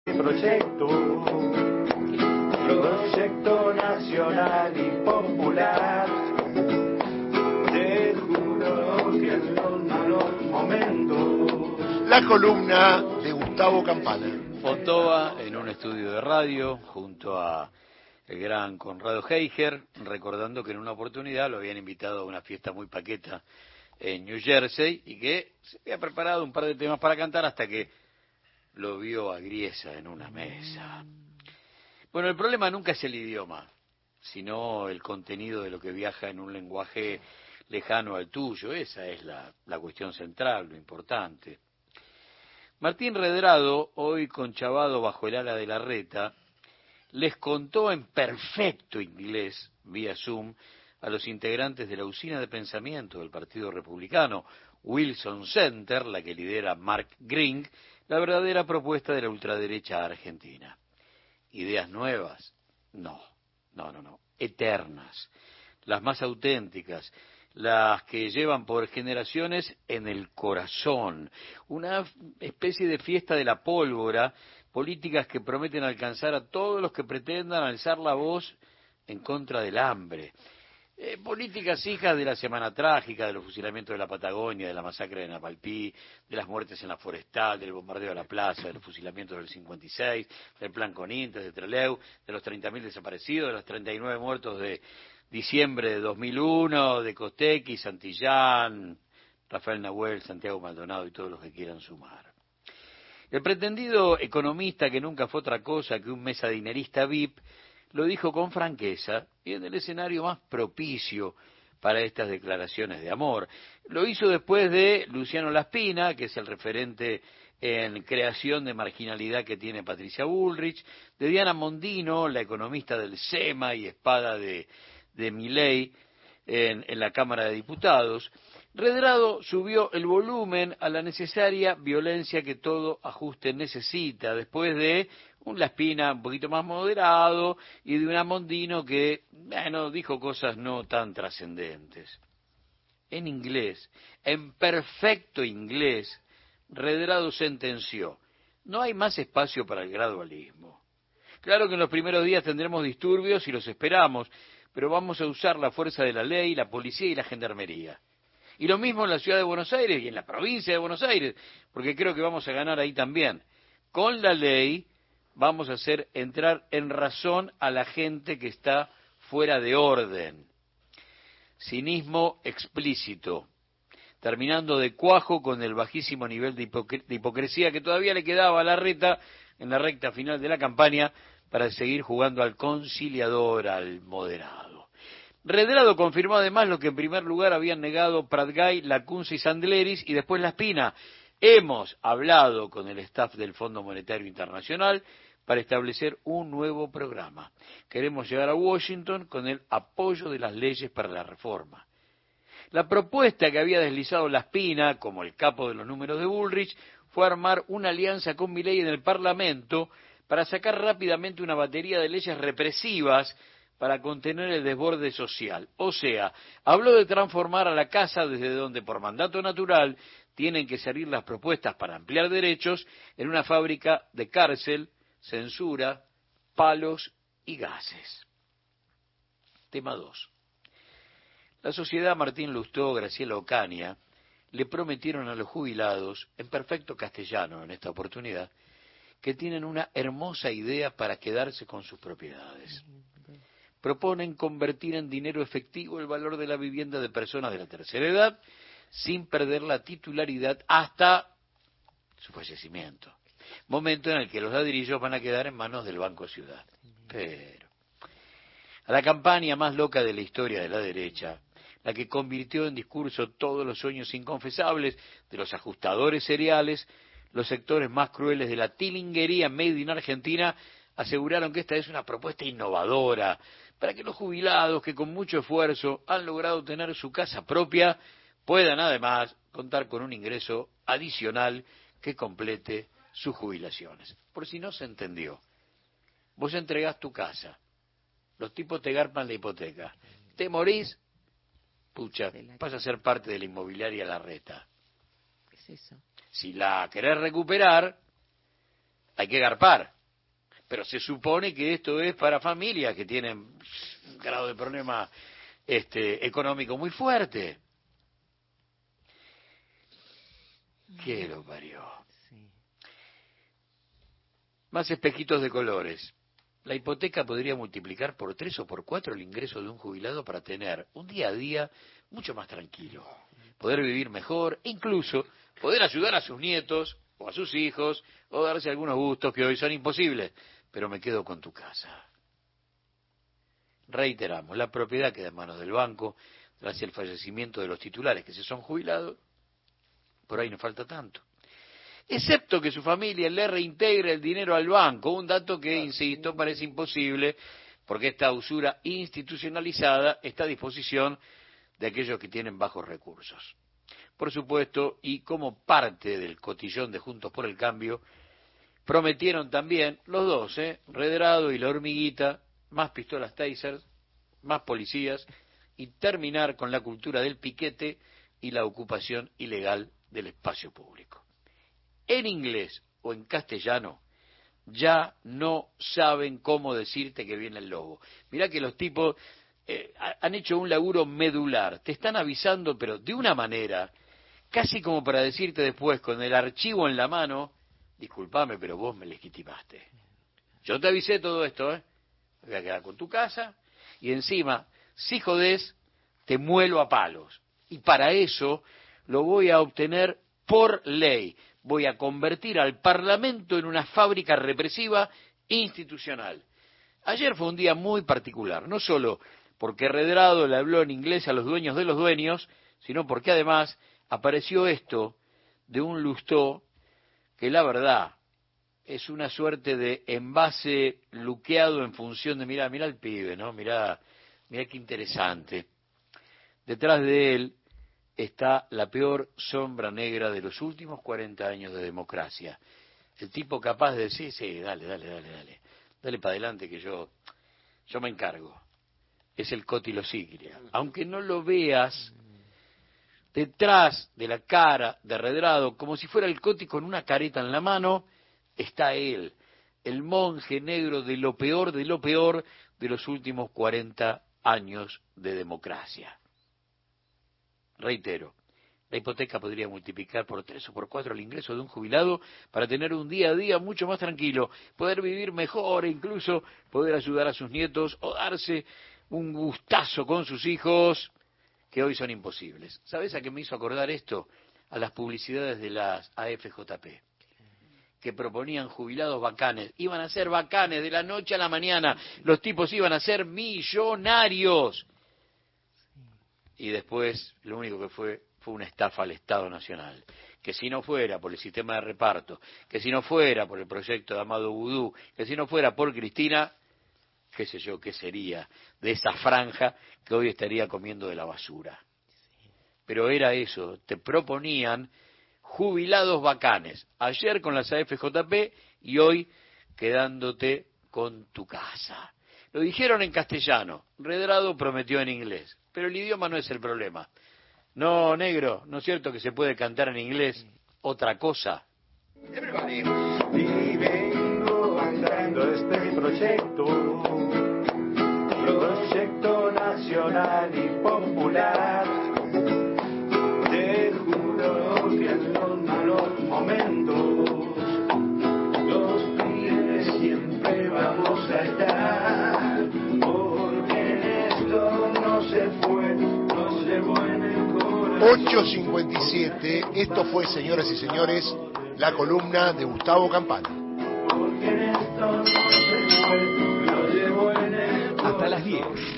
Proyecto nacional y popular. Te juro que en los malos momentos. La columna de Gustavo Campana. Fontova en un estudio de radio junto a el gran Conrado Heiger, recordando que en una oportunidad lo habían invitado a una fiesta muy paqueta en New Jersey y que se había preparado un par de temas para cantar hasta que lo vio a Griesa en una mesa. Bueno, el problema nunca es el idioma, sino el contenido de lo que viaja en un lenguaje lejano al tuyo. Esa es la cuestión central, lo importante. Martín Redrado, hoy conchavado bajo el ala de Larreta, les contó en perfecto inglés, vía Zoom, a los integrantes de la usina de pensamiento del Partido Republicano, Wilson Center, la que lidera Mark Green, la verdadera propuesta de la ultraderecha argentina. ¿Ideas nuevas? No, eternas, las más auténticas, las que llevan por generaciones en el corazón, una especie de fiesta de la pólvora, políticas que prometen alcanzar a todos los que pretendan alzar la voz en contra del hambre. Políticas hijas de la Semana Trágica, de los fusilamientos de la Patagonia, de la masacre de Napalpí, de las muertes en la Forestal, del bombardeo de la plaza, de los fusilamientos del 56, del Plan Conintes, de Trelew, de los 30.000 desaparecidos, de los 39 muertos de diciembre de 2001, de Costequi, Santillán, Rafael Nahuel, Santiago Maldonado y todos los que quieran sumar. El pretendido economista, que nunca fue otra cosa que un mesadinerista VIP, lo dijo con franqueza y en el escenario más propicio para estas declaraciones de amor. Lo hizo después de Luciano Laspina, que es el referente en creación de marginalidad que tiene Patricia Bullrich, de Diana Mondino, la economista del SEMA y espada de Milei en la Cámara de Diputados. Redrado subió el volumen a la necesaria violencia que todo ajuste necesita, después de un Laspina un poquito más moderado y de un Amondino que, dijo cosas no tan trascendentes. En inglés, en perfecto inglés, Redrado sentenció: no hay más espacio para el gradualismo. Claro que en los primeros días tendremos disturbios y los esperamos, pero vamos a usar la fuerza de la ley, la policía y la gendarmería. Y lo mismo en la ciudad de Buenos Aires y en la provincia de Buenos Aires, porque creo que vamos a ganar ahí también. Con la ley vamos a hacer entrar en razón a la gente que está fuera de orden. Cinismo explícito, terminando de cuajo con el bajísimo nivel de hipocresía que todavía le quedaba a Larreta en la recta final de la campaña para seguir jugando al conciliador, al moderado. Redrado confirmó además lo que en primer lugar habían negado Pratgay, Lacunza y Sandleris y después Laspina. Hemos hablado con el staff del Fondo Monetario Internacional para establecer un nuevo programa. Queremos llegar a Washington con el apoyo de las leyes para la reforma. La propuesta que había deslizado Laspina, como el capo de los números de Bullrich, fue armar una alianza con Milei en el Parlamento para sacar rápidamente una batería de leyes represivas para contener el desborde social. O sea, habló de transformar a la casa desde donde por mandato natural tienen que salir las propuestas para ampliar derechos en una fábrica de cárcel, censura, palos y gases. Tema 2. La sociedad Martín Lustó, Graciela Ocaña, le prometieron a los jubilados, en perfecto castellano en esta oportunidad, que tienen una hermosa idea para quedarse con sus propiedades. Proponen convertir en dinero efectivo el valor de la vivienda de personas de la tercera edad sin perder la titularidad hasta su fallecimiento. Momento en el que los ladrillos van a quedar en manos del Banco Ciudad. Pero a la campaña más loca de la historia de la derecha, la que convirtió en discurso todos los sueños inconfesables de los ajustadores seriales, los sectores más crueles de la tilinguería made in Argentina aseguraron que esta es una propuesta innovadora para que los jubilados que con mucho esfuerzo han logrado tener su casa propia puedan además contar con un ingreso adicional que complete sus jubilaciones. Por si no se entendió, vos entregás tu casa, los tipos te garpan la hipoteca, te morís, pucha, vas a ser parte de la inmobiliaria Larreta. ¿Qué es eso? Si la querés recuperar, hay que garpar. Pero se supone que esto es para familias que tienen un grado de problema económico muy fuerte. ¿Qué lo parió? Más espejitos de colores. La hipoteca podría multiplicar por 3 o por 4 el ingreso de un jubilado para tener un día a día mucho más tranquilo, poder vivir mejor e incluso poder ayudar a sus nietos o a sus hijos o darse algunos gustos que hoy son imposibles. Pero me quedo con tu casa. Reiteramos, la propiedad queda en manos del banco tras el fallecimiento de los titulares que se son jubilados. Por ahí no falta tanto. Excepto que su familia le reintegre el dinero al banco, un dato que, insisto, parece imposible porque esta usura institucionalizada está a disposición de aquellos que tienen bajos recursos. Por supuesto, y como parte del cotillón de Juntos por el Cambio, prometieron también los dos, Redrado y la Hormiguita, más pistolas Taser, más policías y terminar con la cultura del piquete y la ocupación ilegal del espacio público. En inglés o en castellano ya no saben cómo decirte que viene el lobo. Mirá que los tipos han hecho un laburo medular, te están avisando pero de una manera, casi como para decirte después con el archivo en la mano, disculpame, pero vos me legitimaste. Yo te avisé todo esto, voy a quedar con tu casa, y encima, si jodés, te muelo a palos. Y para eso lo voy a obtener por ley. Voy a convertir al Parlamento en una fábrica represiva institucional. Ayer fue un día muy particular, no solo porque Redrado le habló en inglés a los dueños de los dueños, sino porque además apareció esto de un Lustó que la verdad es una suerte de envase luqueado en función de, mirá el pibe, ¿no? Mirá qué interesante. Detrás de él está la peor sombra negra de los últimos 40 años de democracia. El tipo capaz de decir, sí, dale para adelante que yo me encargo. Es el Coti Losiglia. Aunque no lo veas, detrás de la cara de Redrado, como si fuera el Coti con una careta en la mano, está él, el monje negro de lo peor de los últimos 40 años de democracia. Reitero, la hipoteca podría multiplicar por 3 o por 4 el ingreso de un jubilado para tener un día a día mucho más tranquilo, poder vivir mejor e incluso poder ayudar a sus nietos o darse un gustazo con sus hijos que hoy son imposibles. ¿Sabes a qué me hizo acordar esto? A las publicidades de las AFJP, que proponían jubilados bacanes. Iban a ser bacanes de la noche a la mañana. Los tipos iban a ser millonarios. Y después lo único que fue una estafa al Estado Nacional. Que si no fuera por el sistema de reparto, que si no fuera por el proyecto de Amado Vudú, que si no fuera por Cristina, qué sé yo, qué sería de esa franja que hoy estaría comiendo de la basura. Pero era eso, te proponían jubilados bacanes, ayer con las AFJP y hoy quedándote con tu casa. Lo dijeron en castellano, Redrado prometió en inglés, pero el idioma no es el problema. No, negro, ¿no es cierto que se puede cantar en inglés otra cosa? Y vengo andando este proyecto nacional y popular. Te juro que en los malos momentos, los pibes siempre vamos a estar, porque en esto no se fue en el corazón. 8:57, esto fue, señoras y señores, la columna de Gustavo Campana. Porque en esto no se fue, lo llevo en el corazón. Hasta las 10.